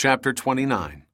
Chapter 29.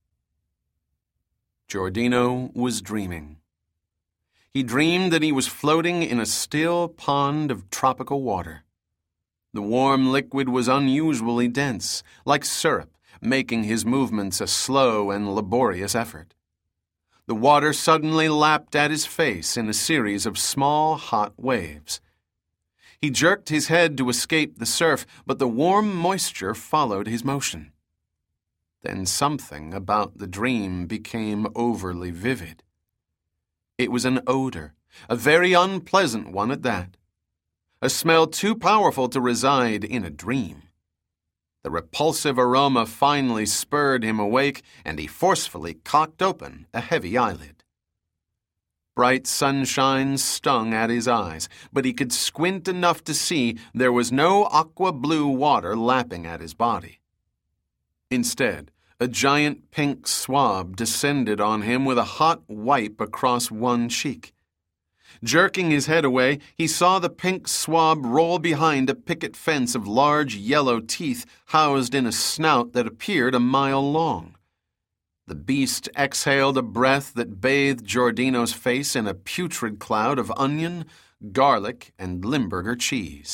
Giordino was dreaming. He dreamed that he was floating in a still pond of tropical water. The warm liquid was unusually dense, like syrup, making his movements a slow and laborious effort. The water suddenly lapped at his face in a series of small, hot waves. He jerked his head to escape the surf, but the warm moisture followed his motion. Then something about the dream became overly vivid. It was an odor, a very unpleasant one at that. A smell too powerful to reside in a dream. The repulsive aroma finally spurred him awake, and he forcefully cocked open a heavy eyelid. Bright sunshine stung at his eyes, but he could squint enough to see there was no aqua-blue water lapping at his body. Instead, a giant pink swab descended on him with a hot wipe across one cheek. Jerking his head away, he saw the pink swab roll behind a picket fence of large yellow teeth housed in a snout that appeared a mile long. The beast exhaled a breath that bathed Giordino's face in a putrid cloud of onion, garlic, and Limburger cheese.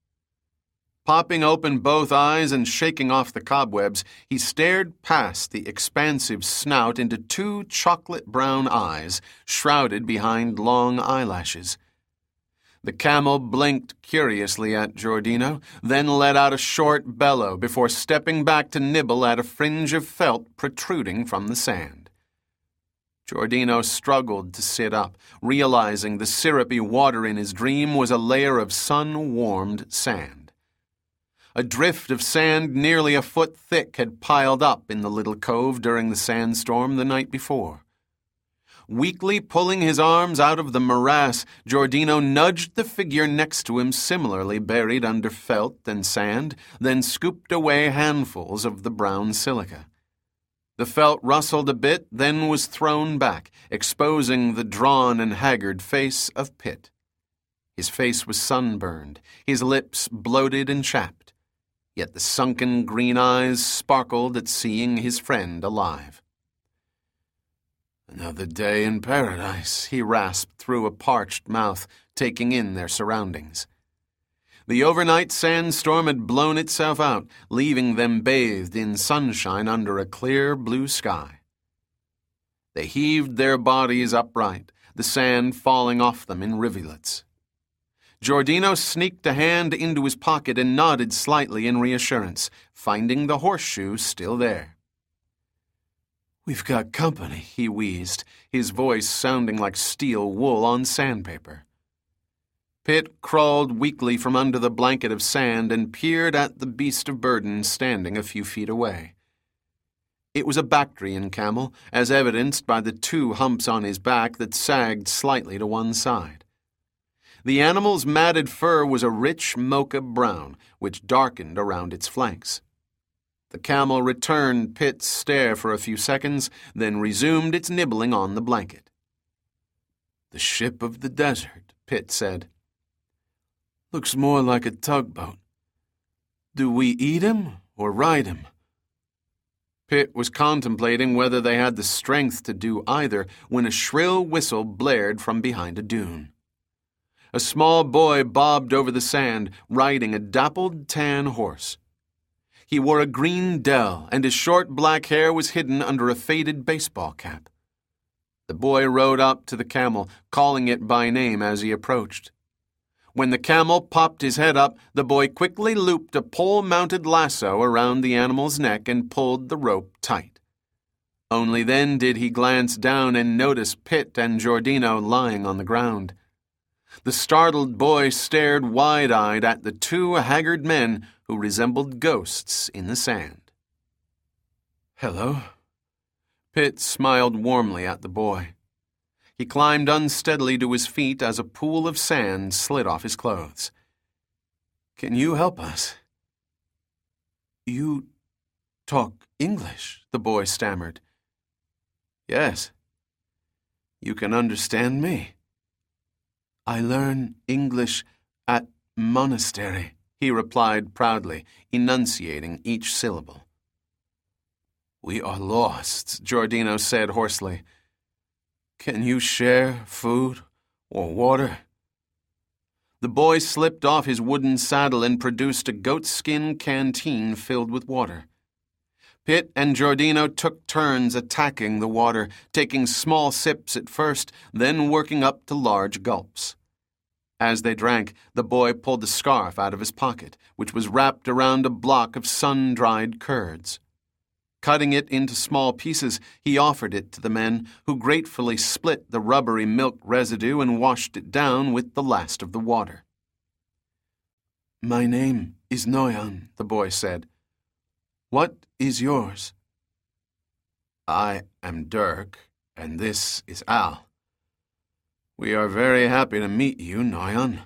Popping open both eyes and shaking off the cobwebs, he stared past the expansive snout into two chocolate-brown eyes shrouded behind long eyelashes. The camel blinked curiously at Giordino, then let out a short bellow before stepping back to nibble at a fringe of felt protruding from the sand. Giordino struggled to sit up, realizing the syrupy water in his dream was a layer of sun-warmed sand. A drift of sand nearly a foot thick had piled up in the little cove during the sandstorm the night before. Weakly pulling his arms out of the morass, Giordino nudged the figure next to him similarly buried under felt and sand, then scooped away handfuls of the brown silica. The felt rustled a bit, then was thrown back, exposing the drawn and haggard face of Pitt. His face was sunburned, his lips bloated and chapped. Yet the sunken green eyes sparkled at seeing his friend alive. "Another day in paradise," he rasped through a parched mouth, taking in their surroundings. The overnight sandstorm had blown itself out, leaving them bathed in sunshine under a clear blue sky. They heaved their bodies upright, the sand falling off them in rivulets. Giordino sneaked a hand into his pocket and nodded slightly in reassurance, finding the horseshoe still there. "We've got company," he wheezed, his voice sounding like steel wool on sandpaper. Pitt crawled weakly from under the blanket of sand and peered at the beast of burden standing a few feet away. It was a Bactrian camel, as evidenced by the two humps on his back that sagged slightly to one side. The animal's matted fur was a rich mocha brown, which darkened around its flanks. The camel returned Pitt's stare for a few seconds, then resumed its nibbling on the blanket. "The ship of the desert," Pitt said. "Looks more like a tugboat. Do we eat him or ride him?" Pitt was contemplating whether they had the strength to do either when a shrill whistle blared from behind a dune. A small boy bobbed over the sand, riding a dappled tan horse. He wore a green dell, and his short black hair was hidden under a faded baseball cap. The boy rode up to the camel, calling it by name as he approached. When the camel popped his head up, the boy quickly looped a pole-mounted lasso around the animal's neck and pulled the rope tight. Only then did he glance down and notice Pitt and Giordino lying on the ground. The startled boy stared wide-eyed at the two haggard men who resembled ghosts in the sand. "Hello." Pitt smiled warmly at the boy. He climbed unsteadily to his feet as a pool of sand slid off his clothes. "Can you help us?" "You talk English," the boy stammered. "Yes." "You can understand me?" "I learn English at monastery," he replied proudly, enunciating each syllable. We are lost, Giordino said hoarsely. Can you share food or water? The boy slipped off his wooden saddle and produced a goatskin canteen filled with water. Pitt and Giordino took turns attacking the water, taking small sips at first, then working up to large gulps. As they drank, the boy pulled a scarf out of his pocket, which was wrapped around a block of sun-dried curds. Cutting it into small pieces, he offered it to the men, who gratefully split the rubbery milk residue and washed it down with the last of the water. My name is Noyan, the boy said. What is yours? I am Dirk, and this is Al. We are very happy to meet you, Noyan.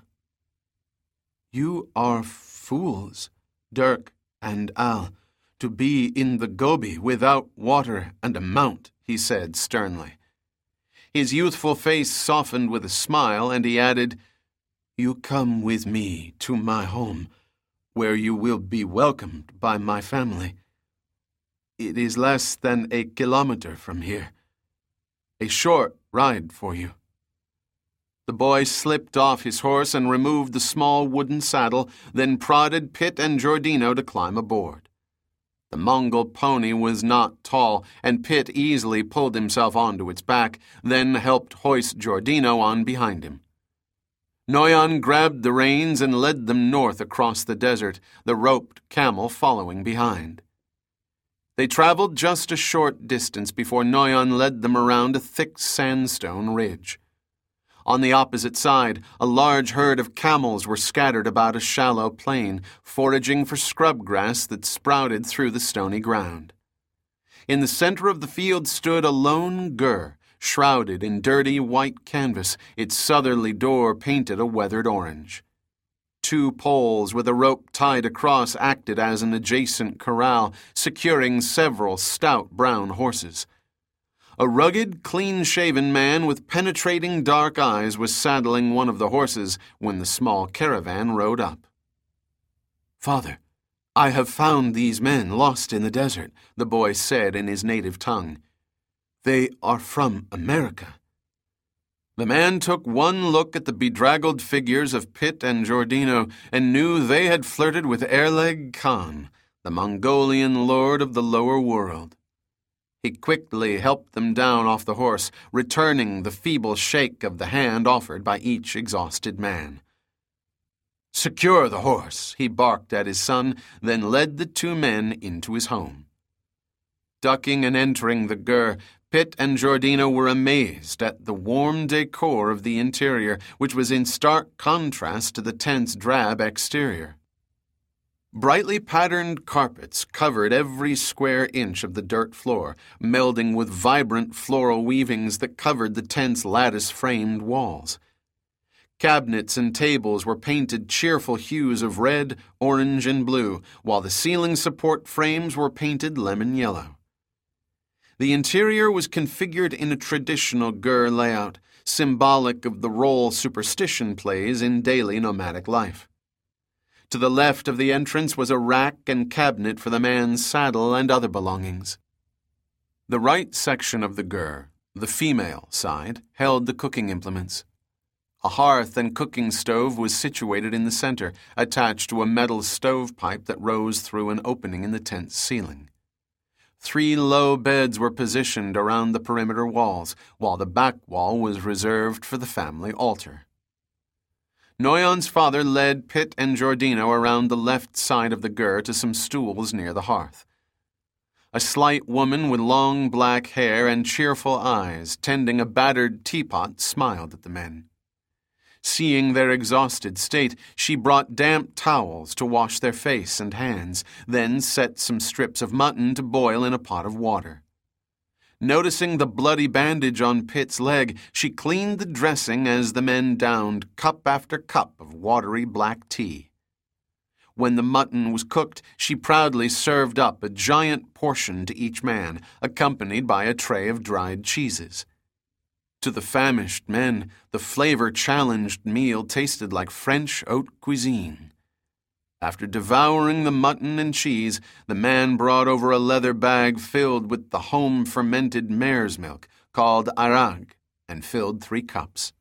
You are fools, Dirk and Al, to be in the Gobi without water and a mount, he said sternly. His youthful face softened with a smile, and he added, You come with me to my home, where you will be welcomed by my family. It is less than 1 kilometer from here. A short ride for you. The boy slipped off his horse and removed the small wooden saddle, then prodded Pitt and Giordino to climb aboard. The Mongol pony was not tall, and Pitt easily pulled himself onto its back, then helped hoist Giordino on behind him. Noyan grabbed the reins and led them north across the desert, the roped camel following behind. They traveled just a short distance before Noyan led them around a thick sandstone ridge. On the opposite side, a large herd of camels were scattered about a shallow plain, foraging for scrub grass that sprouted through the stony ground. In the center of the field stood a lone gur, shrouded in dirty white canvas, its southerly door painted a weathered orange. 2 poles with a rope tied across acted as an adjacent corral, securing several stout brown horses. A rugged, clean-shaven man with penetrating dark eyes was saddling one of the horses when the small caravan rode up. Father, I have found these men lost in the desert, the boy said in his native tongue. They are from America. The man took one look at the bedraggled figures of Pitt and Giordino and knew they had flirted with Erleg Khan, the Mongolian lord of the lower world. He quickly helped them down off the horse, returning the feeble shake of the hand offered by each exhausted man. Secure the horse, he barked at his son, then led the 2 men into his home. Ducking and entering the gur, Pitt and Giordino were amazed at the warm decor of the interior, which was in stark contrast to the tent's drab exterior. Brightly patterned carpets covered every square inch of the dirt floor, melding with vibrant floral weavings that covered the tent's lattice-framed walls. Cabinets and tables were painted cheerful hues of red, orange, and blue, while the ceiling support frames were painted lemon yellow. The interior was configured in a traditional gur layout, symbolic of the role superstition plays in daily nomadic life. To the left of the entrance was a rack and cabinet for the man's saddle and other belongings. The right section of the gur, the female side, held the cooking implements. A hearth and cooking stove was situated in the center, attached to a metal stovepipe that rose through an opening in the tent's ceiling. 3 low beds were positioned around the perimeter walls, while the back wall was reserved for the family altar. Noyan's father led Pitt and Giordino around the left side of the gur to some stools near the hearth. A slight woman with long black hair and cheerful eyes, tending a battered teapot, smiled at the men. Seeing their exhausted state, she brought damp towels to wash their face and hands, then set some strips of mutton to boil in a pot of water. Noticing the bloody bandage on Pitt's leg, she cleaned the dressing as the men downed cup after cup of watery black tea. When the mutton was cooked, she proudly served up a giant portion to each man, accompanied by a tray of dried cheeses. To the famished men, the flavor-challenged meal tasted like French haute cuisine. After devouring the mutton and cheese, the man brought over a leather bag filled with the home-fermented mare's milk, called arag, and filled 3 cups.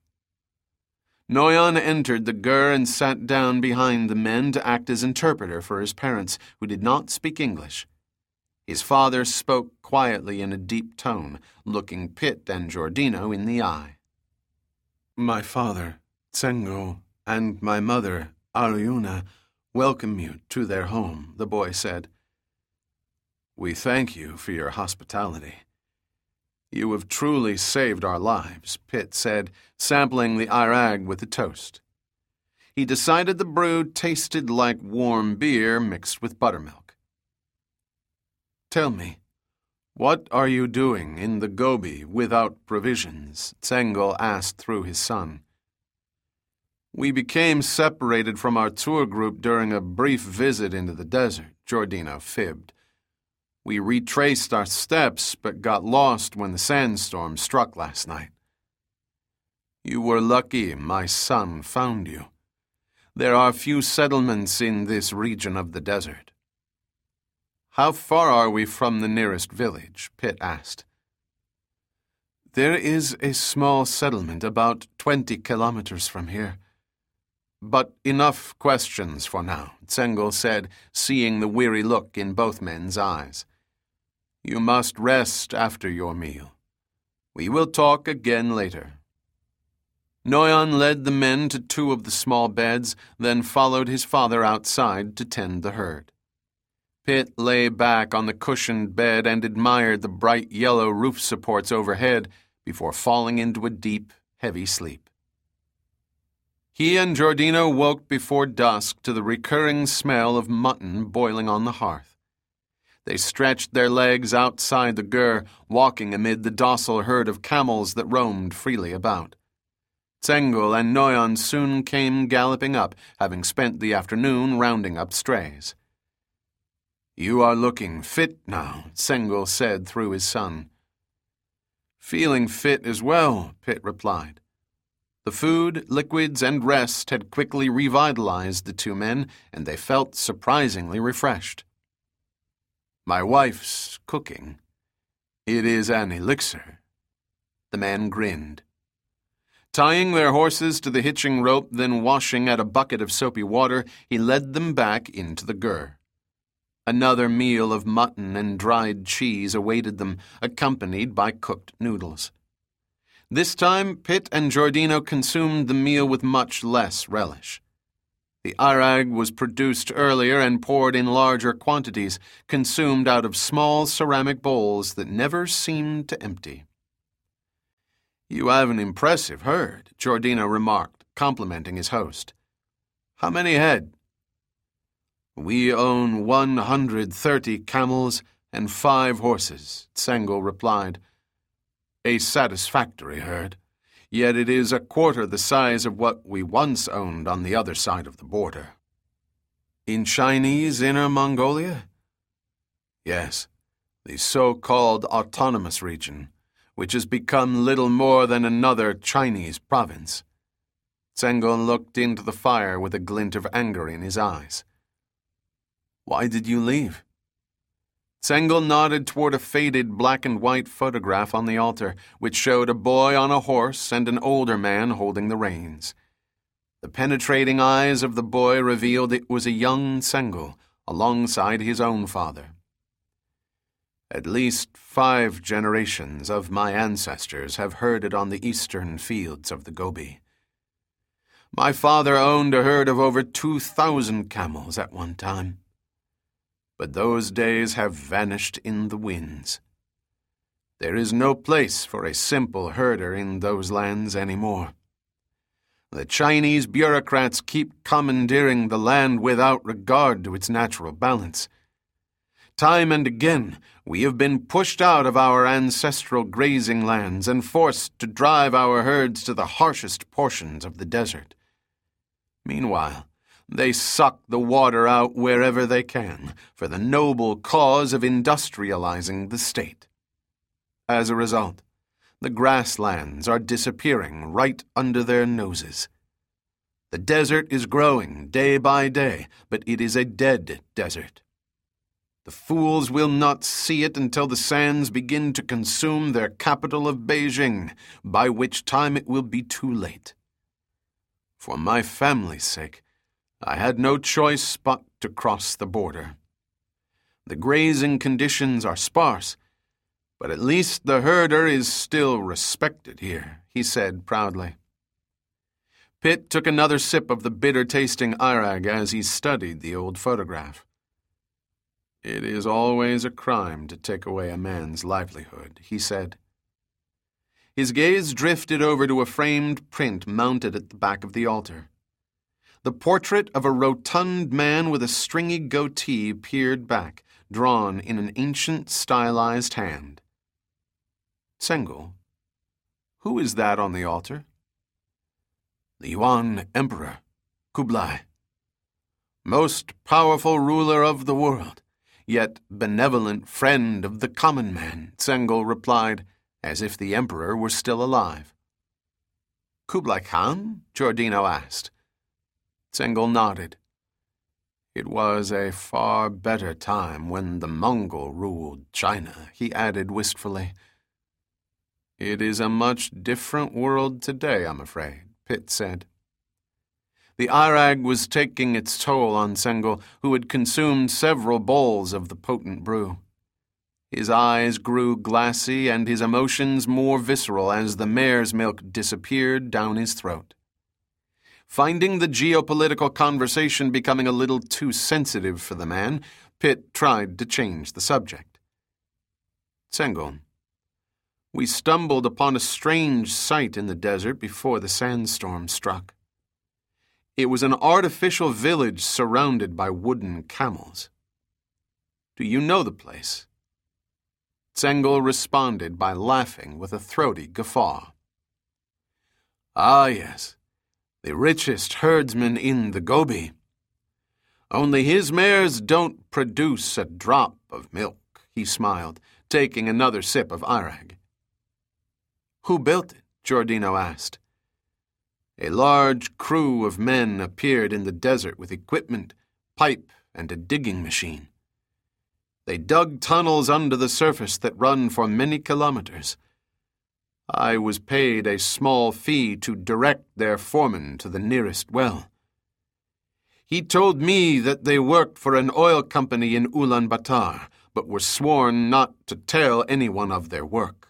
Noyan entered the gur and sat down behind the men to act as interpreter for his parents, who did not speak English. His father spoke quietly in a deep tone, looking Pitt and Giordino in the eye. "My father, Tsengo, and my mother, Arjuna, welcome you to their home," the boy said. "We thank you for your hospitality. You have truly saved our lives," Pitt said, sampling the arag with a toast. He decided the brew tasted like warm beer mixed with buttermilk. "Tell me, what are you doing in the Gobi without provisions?" Tsengo asked through his son. "We became separated from our tour group during a brief visit into the desert," Giordino fibbed. "We retraced our steps but got lost when the sandstorm struck last night." "You were lucky my son found you. There are few settlements in this region of the desert." "How far are we from the nearest village?" Pitt asked. "There is a small settlement about 20 kilometers from here. But enough questions for now," Tsengo said, seeing the weary look in both men's eyes. "You must rest after your meal. We will talk again later." Noyan led the men to 2 of the small beds, then followed his father outside to tend the herd. Pitt lay back on the cushioned bed and admired the bright yellow roof supports overhead before falling into a deep, heavy sleep. He and Giordino woke before dusk to the recurring smell of mutton boiling on the hearth. They stretched their legs outside the gur, walking amid the docile herd of camels that roamed freely about. Tsengo and Noyan soon came galloping up, having spent the afternoon rounding up strays. "You are looking fit now," Tsengo said through his son. "Feeling fit as well," Pitt replied. The food, liquids, and rest had quickly revitalized the 2 men, and they felt surprisingly refreshed. "My wife's cooking. It is an elixir." The man grinned. Tying their horses to the hitching rope, then washing at a bucket of soapy water, he led them back into the gur. Another meal of mutton and dried cheese awaited them, accompanied by cooked noodles. This time, Pitt and Giordino consumed the meal with much less relish. The arag was produced earlier and poured in larger quantities, consumed out of small ceramic bowls that never seemed to empty. "You have an impressive herd," Giordino remarked, complimenting his host. "How many head?" "We own 130 camels and 5 horses," Tsengo replied. "A satisfactory herd, yet it is 1/4 the size of what we once owned on the other side of the border." "In Chinese Inner Mongolia?" "Yes, the so-called autonomous region, which has become little more than another Chinese province." Tsengo looked into the fire with a glint of anger in his eyes. "Why did you leave?" Tsengo nodded toward a faded black-and-white photograph on the altar, which showed a boy on a horse and an older man holding the reins. The penetrating eyes of the boy revealed it was a young Tsengo, alongside his own father. "At least 5 generations of my ancestors have herded on the eastern fields of the Gobi. My father owned a herd of over 2,000 camels at one time. But those days have vanished in the winds. There is no place for a simple herder in those lands anymore. The Chinese bureaucrats keep commandeering the land without regard to its natural balance. Time and again, we have been pushed out of our ancestral grazing lands and forced to drive our herds to the harshest portions of the desert. Meanwhile, they suck the water out wherever they can for the noble cause of industrializing the state. As a result, the grasslands are disappearing right under their noses. The desert is growing day by day, but it is a dead desert. The fools will not see it until the sands begin to consume their capital of Beijing, by which time it will be too late. For my family's sake, I had no choice but to cross the border. The grazing conditions are sparse, but at least the herder is still respected here, he said proudly. Pitt took another sip of the bitter-tasting Irag as he studied the old photograph. It is always a crime to take away a man's livelihood, he said. His gaze drifted over to a framed print mounted at the back of the altar. The portrait of a rotund man with a stringy goatee peered back, drawn in an ancient, stylized hand. Tsengel, who is that on the altar? The Yuan Emperor, Kublai. Most powerful ruler of the world, yet benevolent friend of the common man, Tsengel replied, as if the emperor were still alive. Kublai Khan? Giordino asked. Tsengel nodded. It was a far better time when the Mongol ruled China, he added wistfully. It is a much different world today, I'm afraid, Pitt said. The Irag was taking its toll on Tsengel, who had consumed several bowls of the potent brew. His eyes grew glassy and his emotions more visceral as the mare's milk disappeared down his throat. Finding the geopolitical conversation becoming a little too sensitive for the man, Pitt tried to change the subject. Tsengel, we stumbled upon a strange sight in the desert before the sandstorm struck. It was an artificial village surrounded by wooden camels. Do you know the place? Tsengel responded by laughing with a throaty guffaw. Ah, yes, the richest herdsman in the Gobi. Only his mares don't produce a drop of milk, he smiled, taking another sip of Irag. Who built it? Giordino asked. A large crew of men appeared in the desert with equipment, pipe, and a digging machine. They dug tunnels under the surface that run for many kilometers. I was paid a small fee to direct their foreman to the nearest well. He told me that they worked for an oil company in Ulaanbaatar, but were sworn not to tell anyone of their work.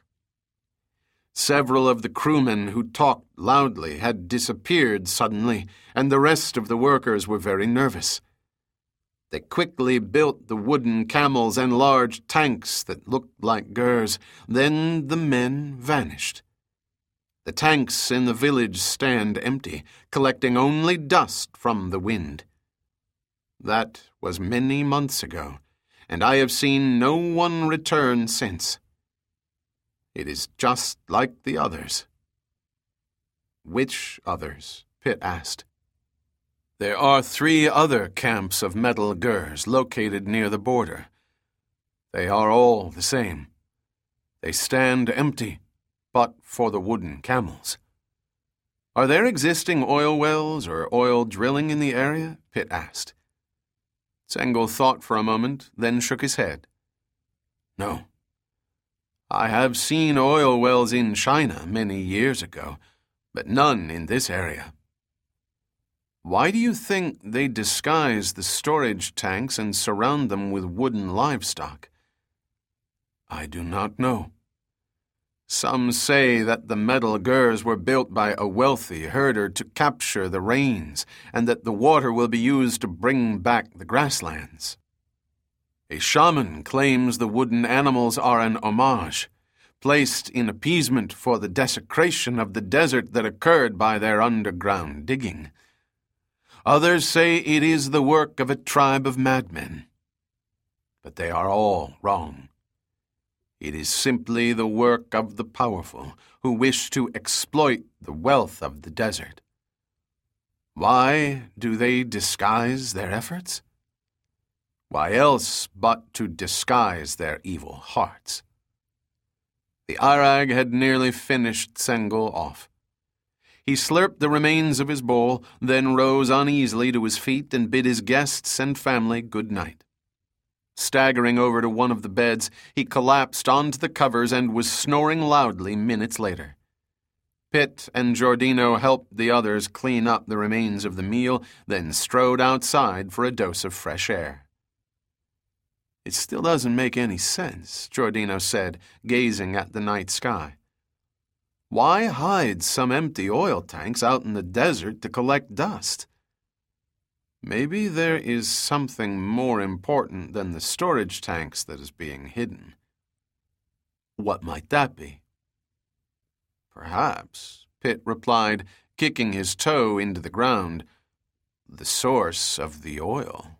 Several of the crewmen who talked loudly had disappeared suddenly, and the rest of the workers were very nervous. They quickly built the wooden camels and large tanks that looked like gers. Then the men vanished. The tanks in the village stand empty, collecting only dust from the wind. That was many months ago, and I have seen no one return since. It is just like the others. Which others? Pitt asked. There are 3 other camps of metal gers located near the border. They are all the same. They stand empty, but for the wooden camels. Are there existing oil wells or oil drilling in the area? Pitt asked. Tsengel thought for a moment, then shook his head. No. I have seen oil wells in China many years ago, but none in this area. Why do you think they disguise the storage tanks and surround them with wooden livestock? I do not know. Some say that the metal gers were built by a wealthy herder to capture the rains, and that the water will be used to bring back the grasslands. A shaman claims the wooden animals are an homage, placed in appeasement for the desecration of the desert that occurred by their underground digging. Others say it is the work of a tribe of madmen. But they are all wrong. It is simply the work of the powerful who wish to exploit the wealth of the desert. Why do they disguise their efforts? Why else but to disguise their evil hearts? The Irag had nearly finished Tsengel off. He slurped the remains of his bowl, then rose uneasily to his feet and bid his guests and family good night. Staggering over to one of the beds, he collapsed onto the covers and was snoring loudly minutes later. Pitt and Giordino helped the others clean up the remains of the meal, then strode outside for a dose of fresh air. "It still doesn't make any sense," Giordino said, gazing at the night sky. "Why hide some empty oil tanks out in the desert to collect dust? Maybe there is something more important than the storage tanks that is being hidden. What might that be?" "Perhaps," Pitt replied, kicking his toe into the ground, "the source of the oil."